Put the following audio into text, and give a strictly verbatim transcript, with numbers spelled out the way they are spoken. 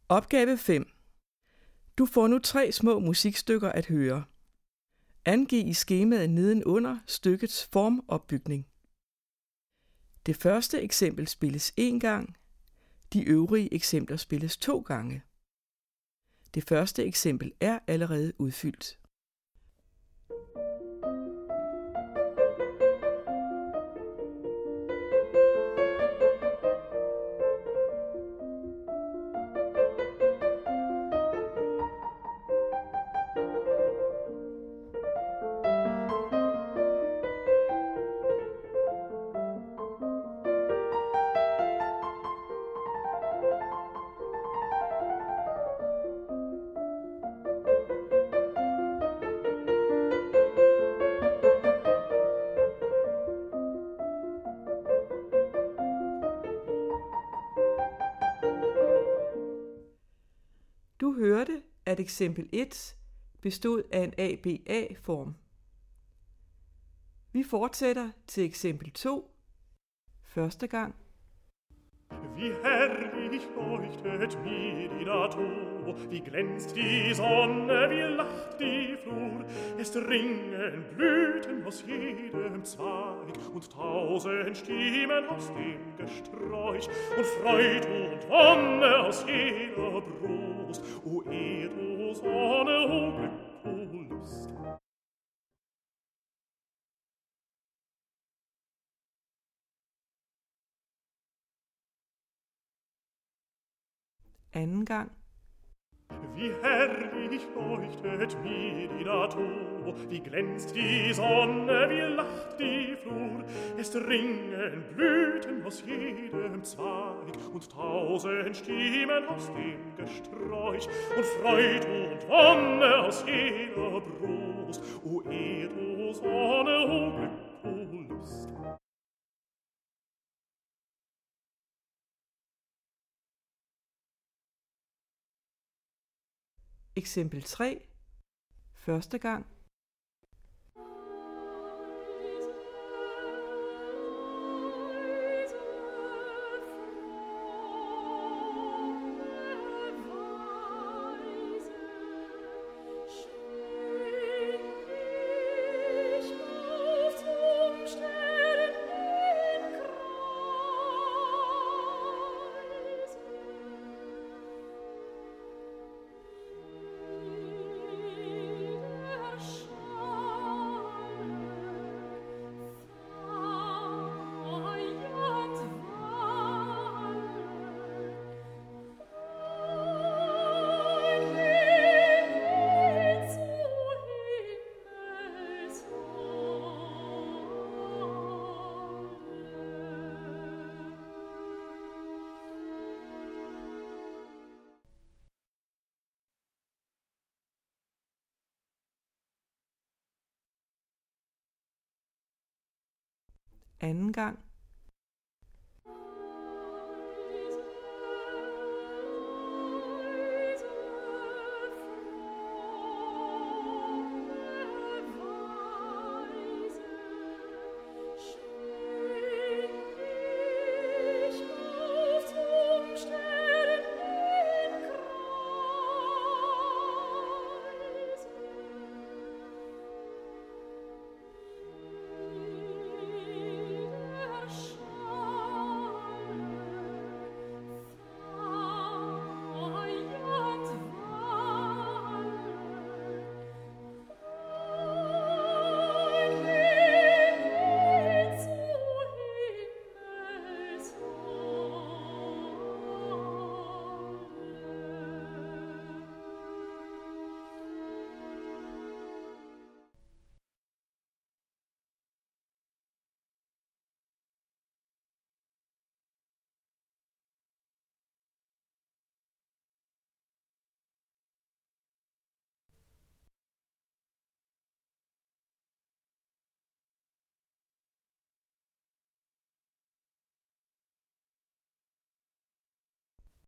Opgave fem. Du får nu tre små musikstykker at høre. Angiv i skemaet nedenunder stykkets formopbygning. Det første eksempel spilles én gang. De øvrige eksempler spilles to gange. Det første eksempel er allerede udfyldt. Du hørte, at eksempel et bestod af en A B A-form. Vi fortsætter til eksempel to. Første gang. Wie herrlich leuchtet mir die Natur, wie glänzt die Sonne, wie lacht die Flur. Es dringen Blüten aus jedem Zweig und tausend Stimmen aus dem Gesträuch und Freud und Wonne aus jeder Brust. O Erd, o Sonne, o Glück, o Lust. Anden gang. Wie herrlich leuchtet mir die Natur, wie glänzt die Sonne, wie lacht die Flur. Es dringen Blüten aus jedem Zweig und tausend Stimmen aus dem Gesträuch und Freud und Wonne aus jeder Brust. O Erd, o Sonne, o Glück, o Lust. Eksempel tre. Første gang. Anden gang.